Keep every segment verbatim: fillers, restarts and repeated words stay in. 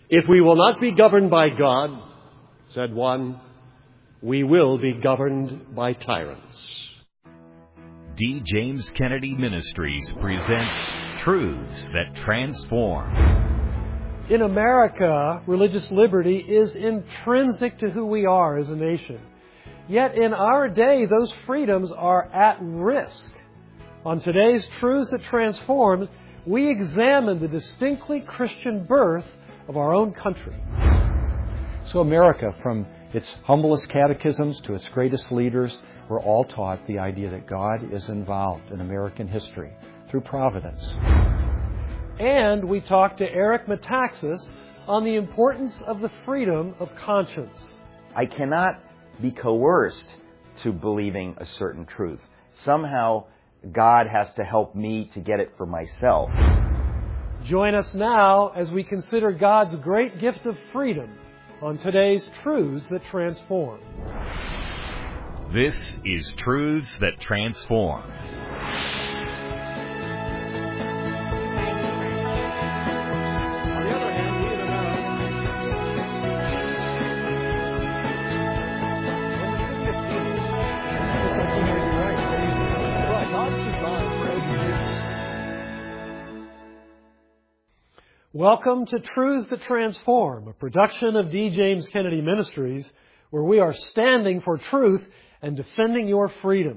If we will not be governed by God, said one, we will be governed by tyrants. D. James Kennedy Ministries presents Truths That Transform. In America, religious liberty is intrinsic to who we are as a nation. Yet in our day, those freedoms are at risk. On today's Truths That Transform, we examine the distinctly Christian birth of our own country. So America, from its humblest catechisms to its greatest leaders, we're all taught the idea that God is involved in American history through providence. And we talk to Eric Metaxas on the importance of the freedom of conscience. I cannot be coerced to believing a certain truth. Somehow, God has to help me to get it for myself. Join us now as we consider God's great gift of freedom on today's Truths That Transform. This is Truths That Transform. Welcome to Truths That Transform, a production of D. James Kennedy Ministries, where we are standing for truth and defending your freedom.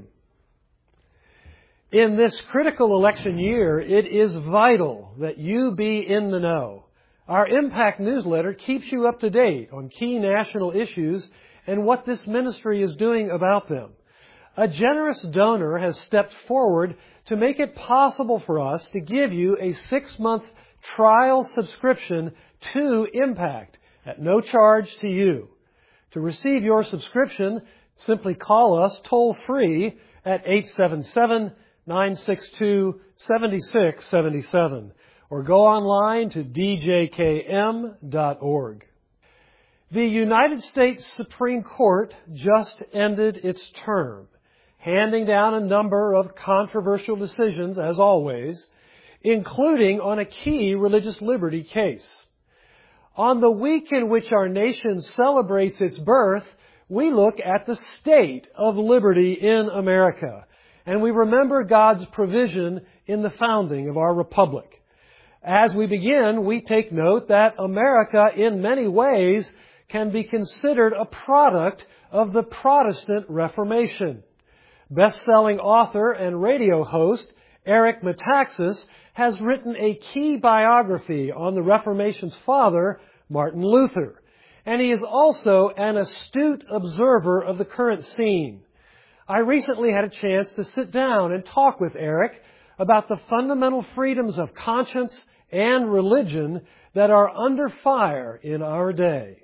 In this critical election year, it is vital that you be in the know. Our Impact newsletter keeps you up to date on key national issues and what this ministry is doing about them. A generous donor has stepped forward to make it possible for us to give you a six-month trial subscription to Impact at no charge to you. To receive your subscription, simply call us toll-free at eight seven seven, nine six two, seven six seven seven or go online to d j k m dot org. The United States Supreme Court just ended its term, handing down a number of controversial decisions, as always, including on a key religious liberty case. On the week in which our nation celebrates its birth, we look at the state of liberty in America, and we remember God's provision in the founding of our republic. As we begin, we take note that America, in many ways, can be considered a product of the Protestant Reformation. Best-selling author and radio host Eric Metaxas has written a key biography on the Reformation's father, Martin Luther, and he is also an astute observer of the current scene. I recently had a chance to sit down and talk with Eric about the fundamental freedoms of conscience and religion that are under fire in our day.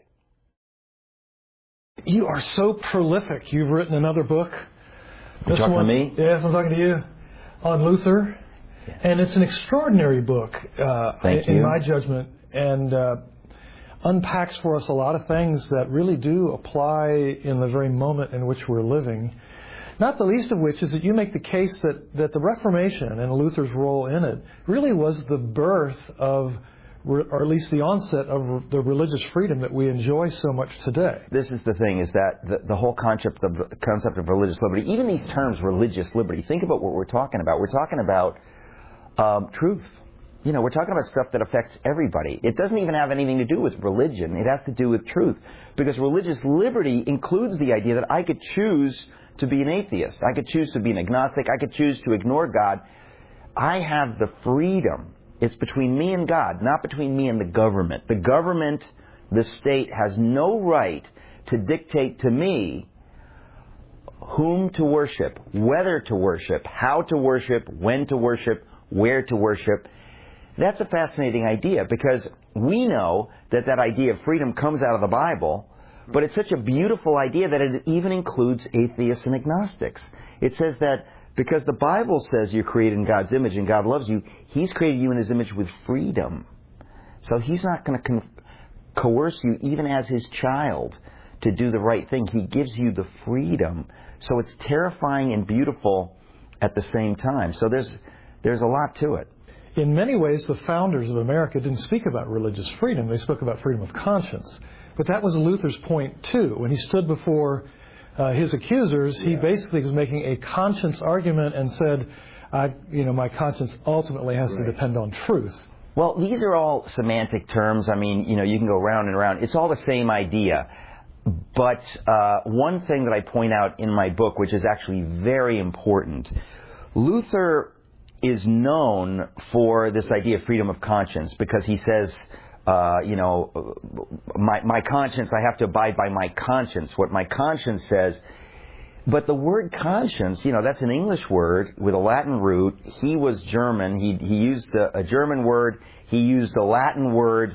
You are so prolific. You've written another book. You talking to me? Yes, I'm talking to you. On Luther. Yeah. And it's an extraordinary book, uh, Thank in you. my judgment, and uh, unpacks for us a lot of things that really do apply in the very moment in which we're living. Not the least of which is that you make the case that, that the Reformation and Luther's role in it really was the birth of, or at least the onset of the religious freedom that we enjoy so much today. This is the thing, is that the, the whole concept of concept of religious liberty, even these terms, religious liberty, think about what we're talking about. We're talking about um, truth. You know, we're talking about stuff that affects everybody. It doesn't even have anything to do with religion. It has to do with truth. Because religious liberty includes the idea that I could choose to be an atheist. I could choose to be an agnostic. I could choose to ignore God. I have the freedom. It's between me and God, not between me and the government. The government, the state, has no right to dictate to me whom to worship, whether to worship, how to worship, when to worship, where to worship. That's a fascinating idea, because we know that that idea of freedom comes out of the Bible, but it's such a beautiful idea that it even includes atheists and agnostics. It says that because the Bible says you're created in God's image and God loves you, He's created you in His image with freedom. So He's not going to con- coerce you, even as His child, to do the right thing. He gives you the freedom. So it's terrifying and beautiful at the same time. So there's there's a lot to it. in many ways, the founders of America didn't speak about religious freedom. They spoke about freedom of conscience. But that was Luther's point, too. When he stood before uh, his accusers, he basically was making a conscience argument and said, I, you know, my conscience ultimately has right. to depend on truth. Well, these are all semantic terms. I mean, you know, you can go round and round. It's all the same idea. But uh, one thing that I point out in my book, which is actually very important, Luther is known for this idea of freedom of conscience because he says, uh, you know, my, my conscience, I have to abide by my conscience, what my conscience says. But the word conscience, you know, that's an English word with a Latin root. He was German. He, he used a, a German word. He used a Latin word.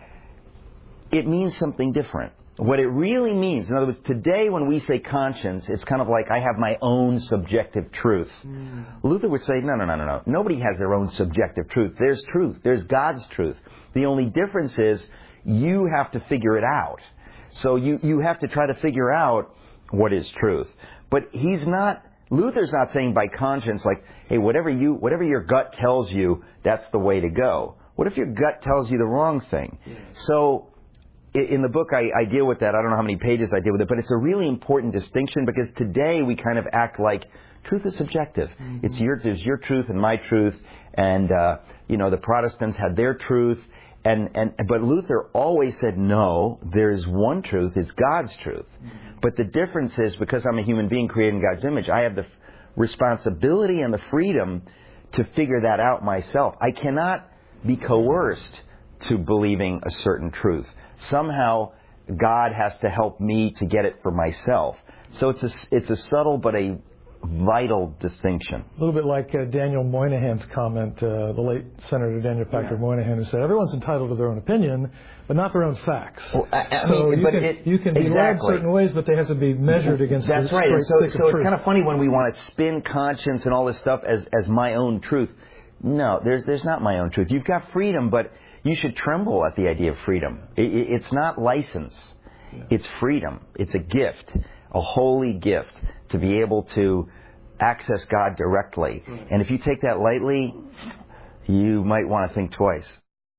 It means something different. What it really means, in other words, today when we say conscience, it's kind of like I have my own subjective truth. Mm. Luther would say, no, no, no, no, no. Nobody has their own subjective truth. There's truth. There's God's truth. The only difference is you have to figure it out. So you, you have to try to figure out what is truth. But he's not, Luther's not saying by conscience like, hey, whatever you, whatever your gut tells you, that's the way to go. What if your gut tells you the wrong thing? Yeah. So in the book, I, I deal with that. I don't know how many pages I deal with it, but it's a really important distinction because today we kind of act like truth is subjective. Mm-hmm. It's your, there's your truth and my truth, and uh, you know the Protestants had their truth, and and but Luther always said no. There's one truth. It's God's truth. Mm-hmm. But the difference is because I'm a human being created in God's image, I have the f- responsibility and the freedom to figure that out myself. I cannot be coerced to believing a certain truth. Somehow, God has to help me to get it for myself. So it's a, it's a subtle but a vital distinction. A little bit like uh, Daniel Moynihan's comment, uh, the late Senator Daniel Patrick yeah. Moynihan, who said, everyone's entitled to their own opinion, but not their own facts. Well, I, I so mean, you, but can, it, you can be exactly. led certain ways, but they have to be measured against That's the right. straight So, stick so of it's truth. kind of funny when we want to spin conscience and all this stuff as, as my own truth. No, there's there's not my own truth. You've got freedom, but you should tremble at the idea of freedom. It, it, it's not license. Yeah. It's freedom. It's a gift, a holy gift to be able to access God directly. Right. And if you take that lightly, you might want to think twice.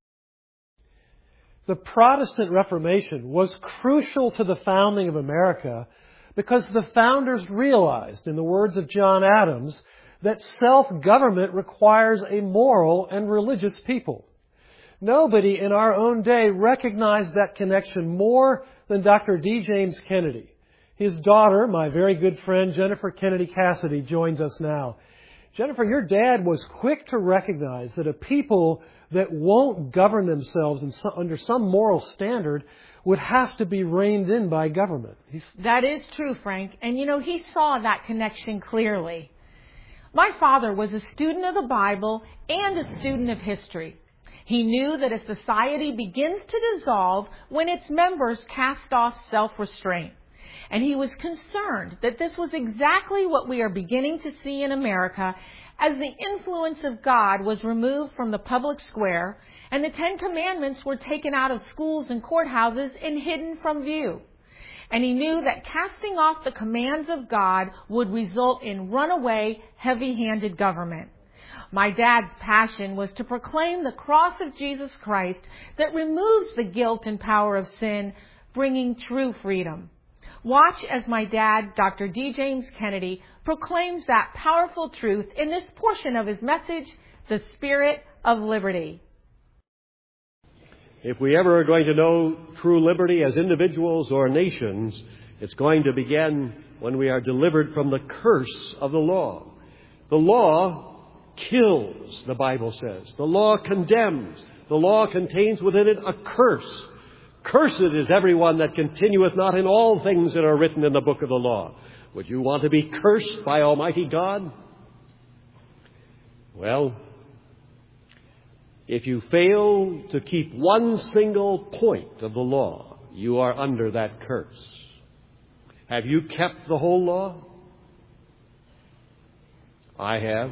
The Protestant Reformation was crucial to the founding of America because the founders realized, in the words of John Adams, that self-government requires a moral and religious people. Nobody in our own day recognized that connection more than Doctor D. James Kennedy. His daughter, my very good friend Jennifer Kennedy Cassidy, joins us now. Jennifer, your dad was quick to recognize that a people that won't govern themselves in some, under some moral standard would have to be reined in by government. He's... That is true, Frank. And, you know, he saw that connection clearly. My father was a student of the Bible and a student of history. He knew that a society begins to dissolve when its members cast off self-restraint. And he was concerned that this was exactly what we are beginning to see in America as the influence of God was removed from the public square and the Ten Commandments were taken out of schools and courthouses and hidden from view. And he knew that casting off the commands of God would result in runaway, heavy-handed government. My dad's passion was to proclaim the cross of Jesus Christ that removes the guilt and power of sin, bringing true freedom. Watch as my dad, Doctor D. James Kennedy, proclaims that powerful truth in this portion of his message, The Spirit of Liberty. If we ever are going to know true liberty as individuals or nations, it's going to begin when we are delivered from the curse of the law. The law kills, the Bible says. The law condemns. The law contains within it a curse. Cursed is everyone that continueth not in all things that are written in the book of the law. Would you want to be cursed by Almighty God? Well, if you fail to keep one single point of the law, you are under that curse. Have you kept the whole law? I have.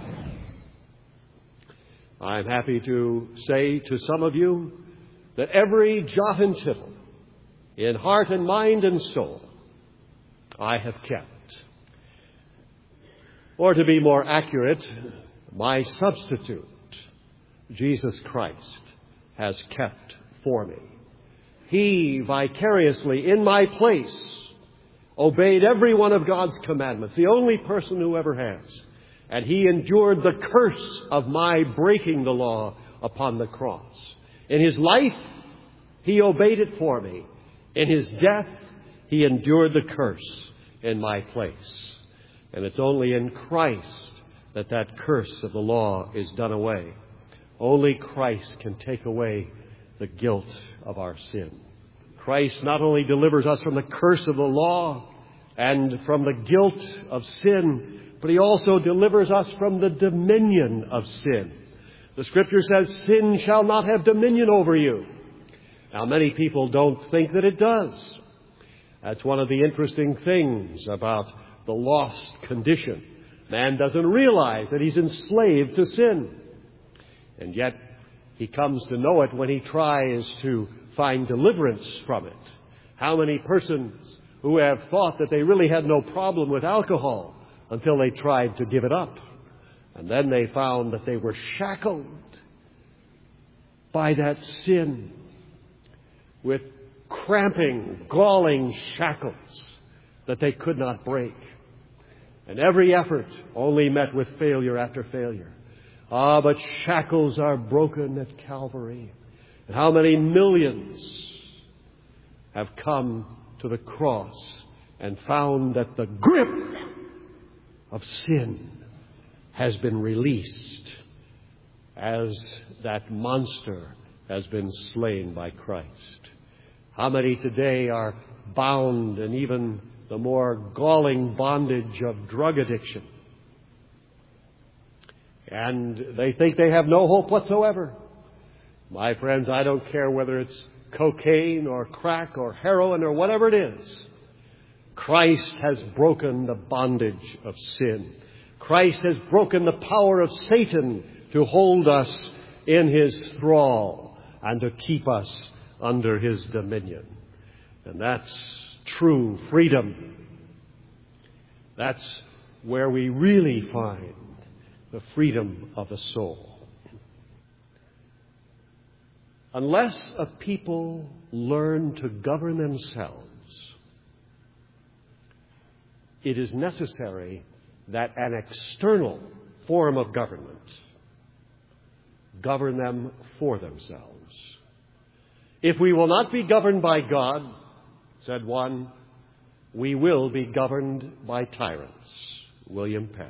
I'm happy to say to some of you that every jot and tittle in heart and mind and soul I have kept. Or to be more accurate, my substitute, Jesus Christ has kept for me. He vicariously, in my place, obeyed every one of God's commandments, the only person who ever has. And He endured the curse of my breaking the law upon the cross. In His life, He obeyed it for me. In His death, He endured the curse in my place. And it's only in Christ that that curse of the law is done away. Only Christ can take away the guilt of our sin. Christ not only delivers us from the curse of the law and from the guilt of sin, but He also delivers us from the dominion of sin. The Scripture says, sin shall not have dominion over you. Now, many people don't think that it does. That's one of the interesting things about the lost condition. Man doesn't realize that he's enslaved to sin. And yet, he comes to know it when he tries to find deliverance from it. How many persons who have thought that they really had no problem with alcohol until they tried to give it up. And then they found that they were shackled by that sin with cramping, galling shackles that they could not break. And every effort only met with failure after failure. Ah, but shackles are broken at Calvary. And how many millions have come to the cross and found that the grip of sin has been released as that monster has been slain by Christ. How many today are bound in even the more galling bondage of drug addiction? And they think they have no hope whatsoever. My friends, I don't care whether it's cocaine or crack or heroin or whatever it is. Christ has broken the bondage of sin. Christ has broken the power of Satan to hold us in his thrall and to keep us under his dominion. And that's true freedom. That's where we really find the freedom of the soul. Unless a people learn to govern themselves, it is necessary that an external form of government govern them for themselves. If we will not be governed by God, said one, we will be governed by tyrants. William Penn.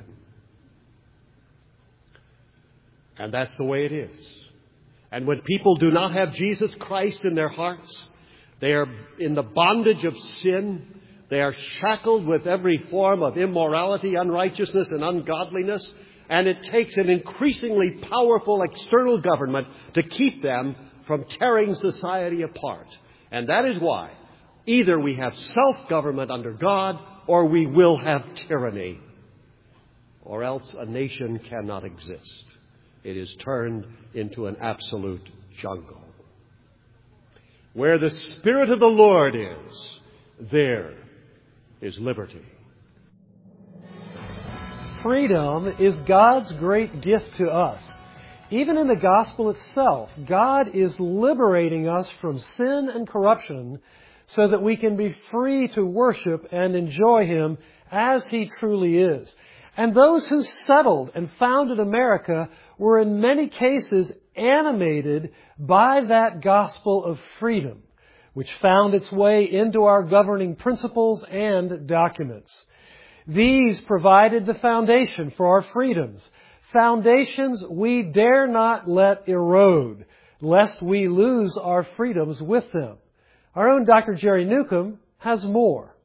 And that's the way it is. And when people do not have Jesus Christ in their hearts, they are in the bondage of sin. They are shackled with every form of immorality, unrighteousness, and ungodliness. And it takes an increasingly powerful external government to keep them from tearing society apart. And that is why either we have self-government under God or we will have tyranny. Or else a nation cannot exist. It is turned into an absolute jungle. Where the Spirit of the Lord is, there is liberty. Freedom is God's great gift to us. Even in the gospel itself, God is liberating us from sin and corruption so that we can be free to worship and enjoy Him as He truly is. And those who settled and founded America were in many cases animated by that gospel of freedom, which found its way into our governing principles and documents. These provided the foundation for our freedoms, foundations we dare not let erode, lest we lose our freedoms with them. Our own Doctor Jerry Newcomb has more.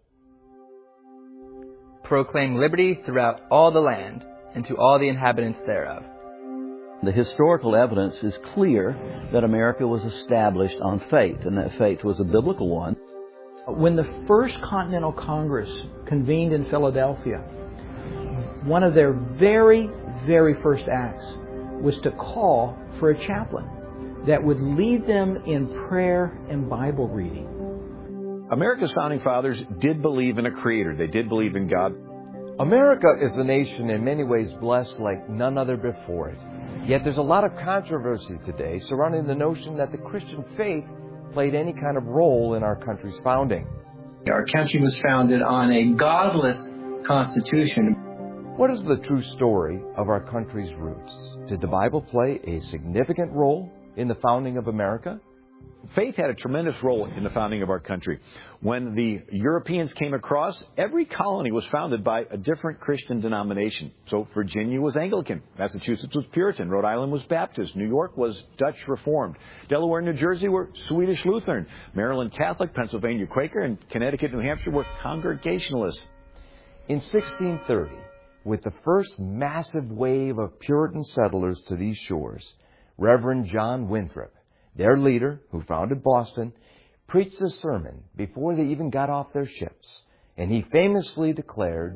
Proclaim liberty throughout all the land and to all the inhabitants thereof. The historical evidence is clear that America was established on faith, and that faith was a biblical one. When the First Continental Congress convened in Philadelphia, one of their very, very first acts was to call for a chaplain that would lead them in prayer and Bible reading. America's founding fathers did believe in a creator. They did believe in God. America is a nation in many ways blessed like none other before it. Yet there's a lot of controversy today surrounding the notion that the Christian faith played any kind of role in our country's founding. Our country was founded on a godless constitution. What is the true story of our country's roots? Did the Bible play a significant role in the founding of America? Faith had a tremendous role in the founding of our country. When the Europeans came across, every colony was founded by a different Christian denomination. So Virginia was Anglican, Massachusetts was Puritan, Rhode Island was Baptist, New York was Dutch Reformed, Delaware and New Jersey were Swedish Lutheran, Maryland Catholic, Pennsylvania Quaker, and Connecticut and New Hampshire were Congregationalists. In sixteen thirty, with the first massive wave of Puritan settlers to these shores, Reverend John Winthrop, their leader, who founded Boston, preached a sermon before they even got off their ships, and he famously declared,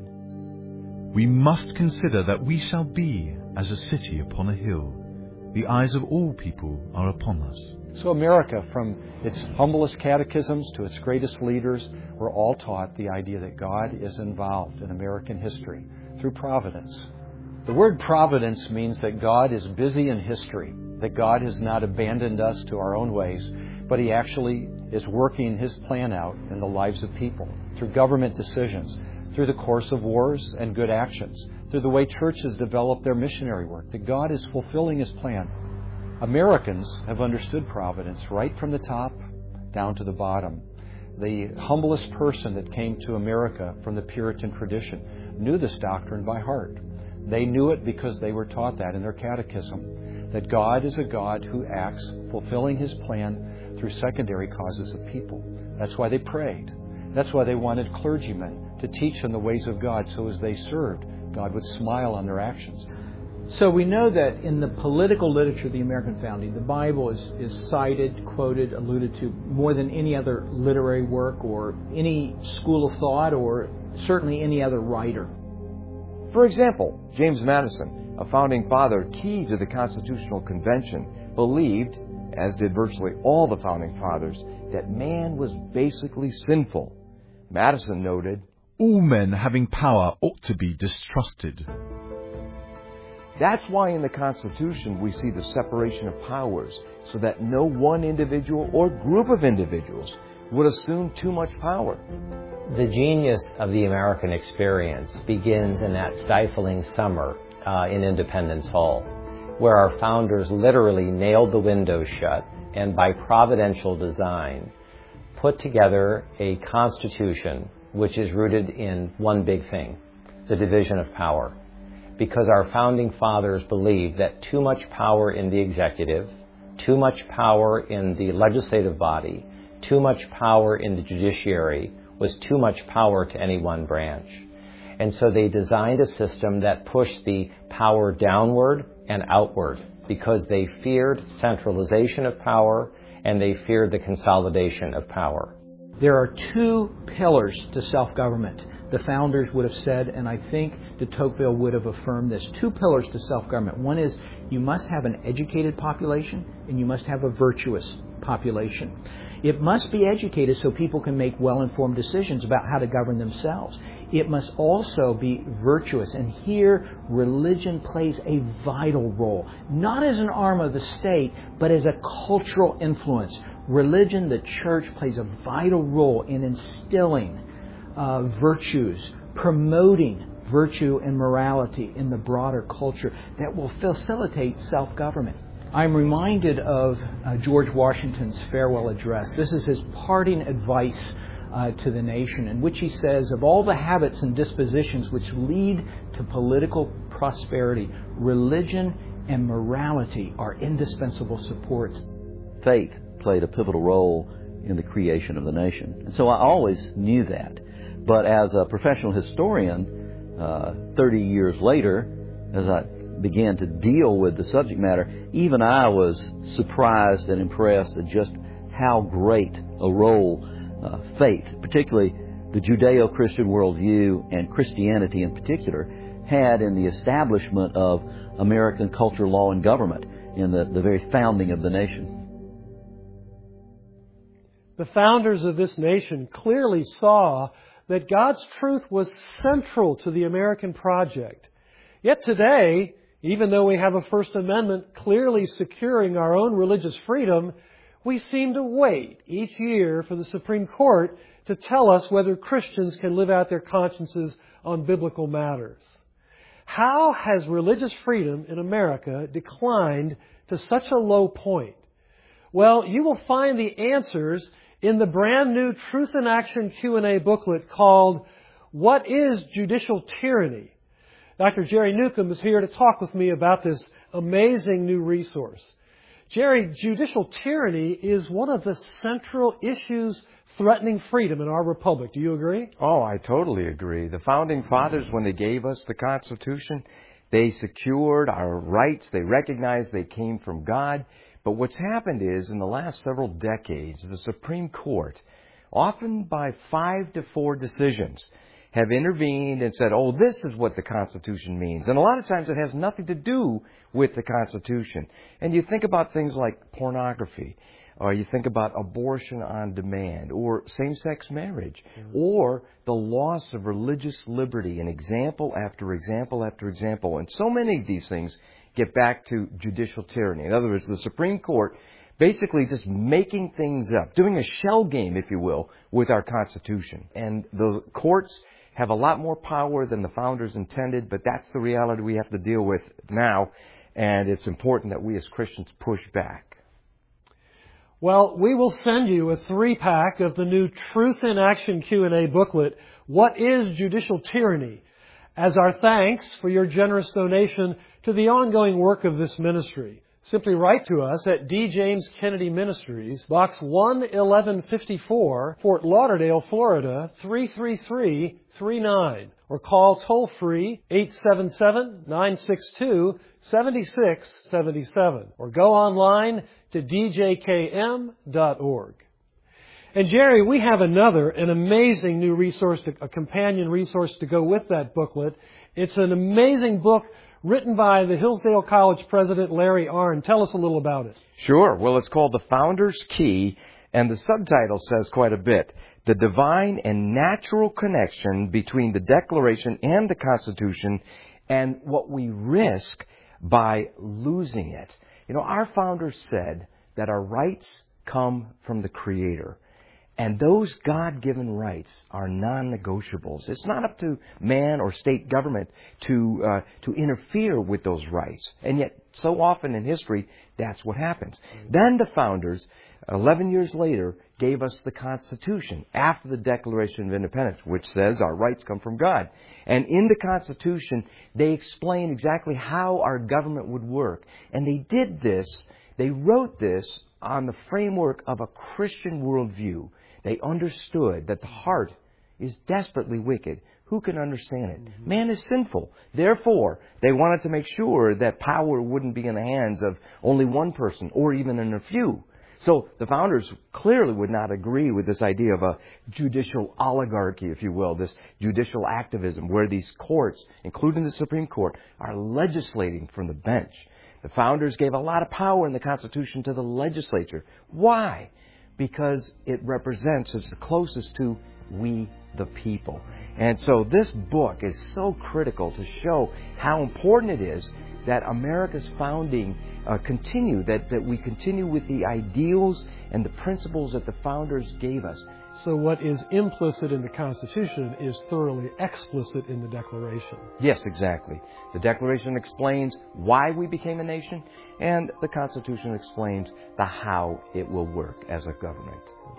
"We must consider that we shall be as a city upon a hill. The eyes of all people are upon us." So America, from its humblest catechisms to its greatest leaders, were all taught the idea that God is involved in American history through providence. The word providence means that God is busy in history, that God has not abandoned us to our own ways, but He actually is working His plan out in the lives of people, through government decisions, through the course of wars and good actions, through the way churches develop their missionary work, that God is fulfilling His plan. Americans have understood providence right from the top down to the bottom. The humblest person that came to America from the Puritan tradition knew this doctrine by heart. They knew it because they were taught that in their catechism, that God is a God who acts fulfilling His plan through secondary causes of people. That's why they prayed. That's why they wanted clergymen to teach them the ways of God, so as they served, God would smile on their actions. So we know that in the political literature of the American founding, the Bible is, is cited, quoted, alluded to more than any other literary work or any school of thought or certainly any other writer. For example, James Madison, a founding father key to the Constitutional Convention, believed, as did virtually all the founding fathers, that man was basically sinful. Madison noted, "All men having power ought to be distrusted." That's why in the Constitution we see the separation of powers, so that no one individual or group of individuals would assume too much power. The genius of the American experience begins in that stifling summer uh, in Independence Hall, where our founders literally nailed the windows shut and by providential design put together a constitution which is rooted in one big thing, the division of power. Because our founding fathers believed that too much power in the executive, too much power in the legislative body, too much power in the judiciary was too much power to any one branch. And so they designed a system that pushed the power downward and outward because they feared centralization of power and they feared the consolidation of power. There are two pillars to self-government. The founders would have said, and I think de Tocqueville would have affirmed this, two pillars to self-government. One is you must have an educated population and you must have a virtuous population. It must be educated so people can make well-informed decisions about how to govern themselves. It must also be virtuous. And here, religion plays a vital role, not as an arm of the state, but as a cultural influence. Religion, the church, plays a vital role in instilling uh, virtues, promoting virtue and morality in the broader culture that will facilitate self-government. I'm reminded of uh, George Washington's farewell address. This is his parting advice uh, to the nation, in which he says, of all the habits and dispositions which lead to political prosperity, religion and morality are indispensable supports. Faith played a pivotal role in the creation of the nation. And so I always knew that. But as a professional historian, uh, thirty years later, as I began to deal with the subject matter, even I was surprised and impressed at just how great a role uh, faith, particularly the Judeo-Christian worldview and Christianity in particular, had in the establishment of American culture, law, and government in the, the very founding of the nation. The founders of this nation clearly saw that God's truth was central to the American project. Yet today, even though we have a First Amendment clearly securing our own religious freedom, we seem to wait each year for the Supreme Court to tell us whether Christians can live out their consciences on biblical matters. How has religious freedom in America declined to such a low point? Well, you will find the answers in the brand new Truth in Action Q and A booklet called What is Judicial Tyranny? Doctor Jerry Newcomb is here to talk with me about this amazing new resource. Jerry, judicial tyranny is one of the central issues threatening freedom in our republic. Do you agree? Oh, I totally agree. The Founding Fathers, when they gave us the Constitution, they secured our rights. They recognized they came from God. But what's happened is, in the last several decades, the Supreme Court, often by five to four decisions, have intervened and said, oh, this is what the Constitution means. And a lot of times it has nothing to do with the Constitution. And you think about things like pornography, or you think about abortion on demand, or same-sex marriage, mm-hmm. or the loss of religious liberty, and example after example after example. And so many of these things get back to judicial tyranny. In other words, the Supreme Court basically just making things up, doing a shell game, if you will, with our Constitution. And the courts have a lot more power than the founders intended, but that's the reality we have to deal with now, and it's important that we as Christians push back. Well, we will send you a three-pack of the new Truth in Action Q and A booklet, What is Judicial Tyranny?, as our thanks for your generous donation to the ongoing work of this ministry. Simply write to us at D. James Kennedy Ministries, Box one eleven fifty-four, Fort Lauderdale, Florida, three three three three nine, or call toll-free eight seven seven, nine six two, seven six seven seven, or go online to d j k m dot org. And Jerry, we have another, an amazing new resource, to, a companion resource to go with that booklet. It's an amazing book written by the Hillsdale College president, Larry Arnn. Tell us a little about it. Sure. Well, it's called The Founder's Key, and the subtitle says quite a bit. The divine and natural connection between the Declaration and the Constitution, and what we risk by losing it. You know, our founders said that our rights come from the Creator. And those God-given rights are non-negotiables. It's not up to man or state government to uh, to interfere with those rights. And yet, so often in history, that's what happens. Mm-hmm. Then the founders, eleven years later, gave us the Constitution after the Declaration of Independence, which says our rights come from God. And in the Constitution, they explain exactly how our government would work. And they did this, they wrote this on the framework of a Christian worldview. They understood that the heart is desperately wicked. Who can understand it? Mm-hmm. Man is sinful. Therefore, they wanted to make sure that power wouldn't be in the hands of only one person or even in a few. So the founders clearly would not agree with this idea of a judicial oligarchy, if you will, this judicial activism where these courts, including the Supreme Court, are legislating from the bench. The founders gave a lot of power in the Constitution to the legislature. Why? Because it represents, it's the closest to we the people. And so this book is so critical to show how important it is that America's founding uh, continue, that, that we continue with the ideals and the principles that the founders gave us. So what is implicit in the Constitution is thoroughly explicit in the Declaration. Yes, exactly. The Declaration explains why we became a nation, and the Constitution explains the how it will work as a government.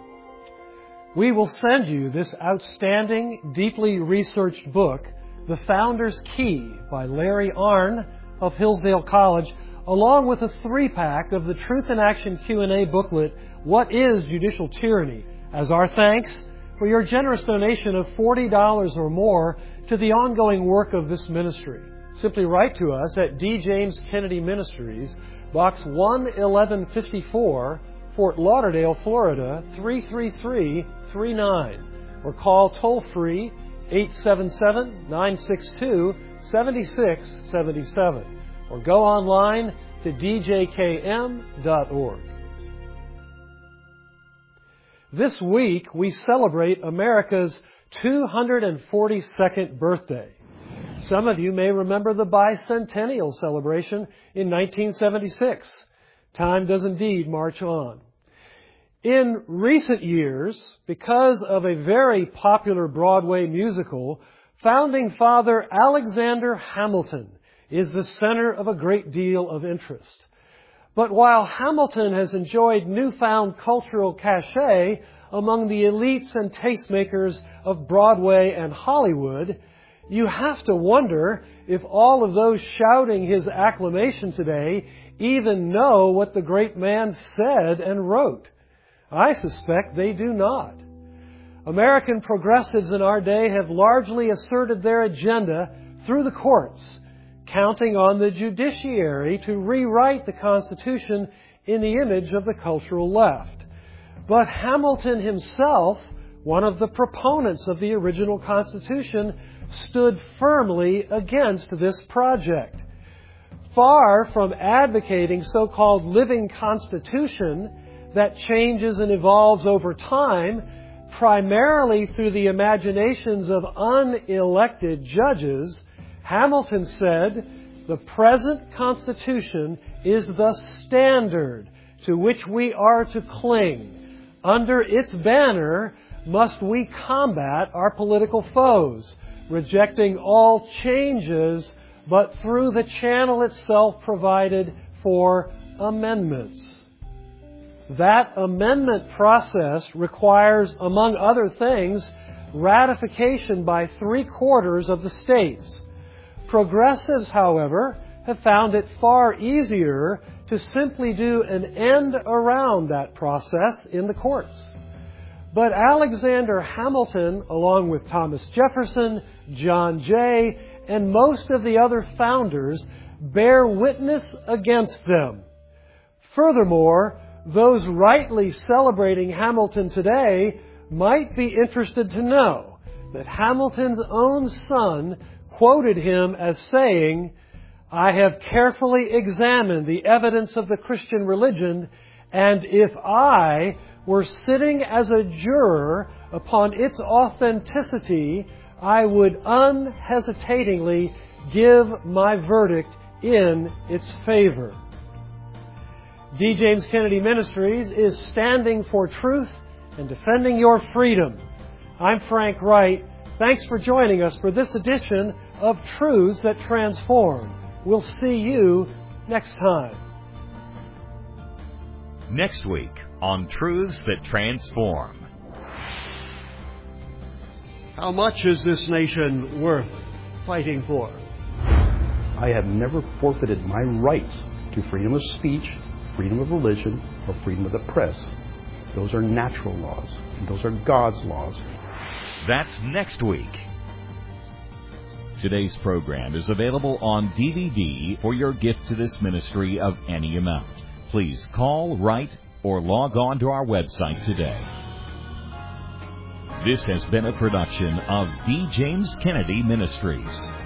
We will send you this outstanding, deeply researched book, The Founder's Key by Larry Arnn of Hillsdale College, along with a three-pack of the Truth in Action Q and A booklet, What is Judicial Tyranny?, as our thanks for your generous donation of forty dollars or more to the ongoing work of this ministry. Simply write to us at D. James Kennedy Ministries, Box one eleven fifty-four, Fort Lauderdale, Florida, three three three three nine, or call toll-free eight seven seven, nine six two, seven six seven seven, or go online to d j k m dot org. This week, we celebrate America's two hundred forty-second birthday. Some of you may remember the bicentennial celebration in nineteen seventy-six. Time does indeed march on. In recent years, because of a very popular Broadway musical, founding father Alexander Hamilton is the center of a great deal of interest. But while Hamilton has enjoyed newfound cultural cachet among the elites and tastemakers of Broadway and Hollywood, you have to wonder if all of those shouting his acclamation today even know what the great man said and wrote. I suspect they do not. American progressives in our day have largely asserted their agenda through the courts, counting on the judiciary to rewrite the Constitution in the image of the cultural left. But Hamilton himself, one of the proponents of the original Constitution, stood firmly against this project. Far from advocating so-called living constitution that changes and evolves over time, primarily through the imaginations of unelected judges, Hamilton said, "The present Constitution is the standard to which we are to cling. Under its banner must we combat our political foes, rejecting all changes, but through the channel itself provided for amendments." That amendment process requires, among other things, ratification by three-quarters of the states. Progressives, however, have found it far easier to simply do an end around that process in the courts. But Alexander Hamilton, along with Thomas Jefferson, John Jay, and most of the other founders, bear witness against them. Furthermore, those rightly celebrating Hamilton today might be interested to know that Hamilton's own son quoted him as saying, "I have carefully examined the evidence of the Christian religion, and if I were sitting as a juror upon its authenticity, I would unhesitatingly give my verdict in its favor." D. James Kennedy Ministries is standing for truth and defending your freedom. I'm Frank Wright. Thanks for joining us for this edition of Truths That Transform. We'll see you next time. Next week on Truths That Transform. How much is this nation worth fighting for? I have never forfeited my rights to freedom of speech, freedom of religion, or freedom of the press. Those are natural laws, and those are God's laws. That's next week. Today's program is available on D V D for your gift to this ministry of any amount. Please call, write, or log on to our website today. This has been a production of D. James Kennedy Ministries.